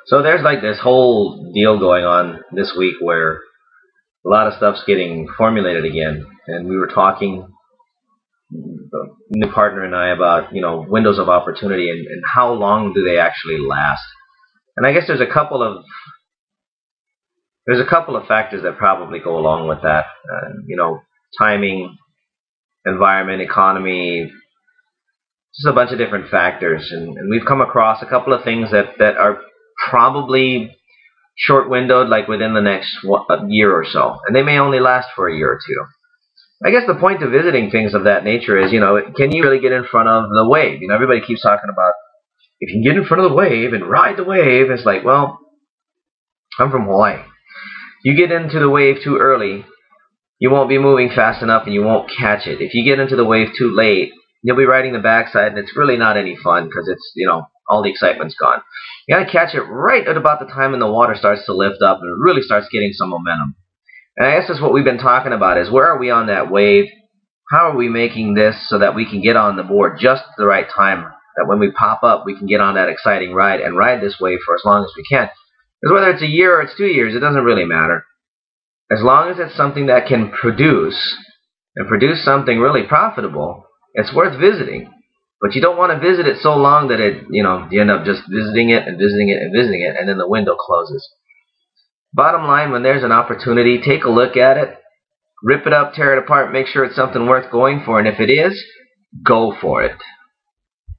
So there's like this whole deal going on this week where a lot of stuff's getting formulated again, and we were talking, the new partner and I, about windows of opportunity and how long do they actually last. And I guess there's a couple of factors that probably go along with that. Timing, environment, economy, just a bunch of different factors, and we've come across a couple of things that are probably short windowed, like within the next year or so, and they may only last for a year or two. I guess the point of visiting things of that nature is, can you really get in front of the wave? Everybody keeps talking about if you can get in front of the wave and ride the wave. It's like, well, I'm from Hawaii. You get into the wave too early, you won't be moving fast enough and you won't catch it. If you get into the wave too late, you'll be riding the backside and it's really not any fun because all the excitement's gone. You got to catch it right at about the time when the water starts to lift up and really starts getting some momentum. And I guess that's what we've been talking about, is where are we on that wave? How are we making this so that we can get on the board just at the right time, that when we pop up, we can get on that exciting ride and ride this wave for as long as we can. Because whether it's a year or it's 2 years, it doesn't really matter. As long as it's something that can produce, and produce something really profitable, it's worth visiting. But you don't want to visit it so long that you end up just visiting it and visiting it and visiting it, and then the window closes. Bottom line, when there's an opportunity, take a look at it, rip it up, tear it apart, make sure it's something worth going for, and if it is, go for it.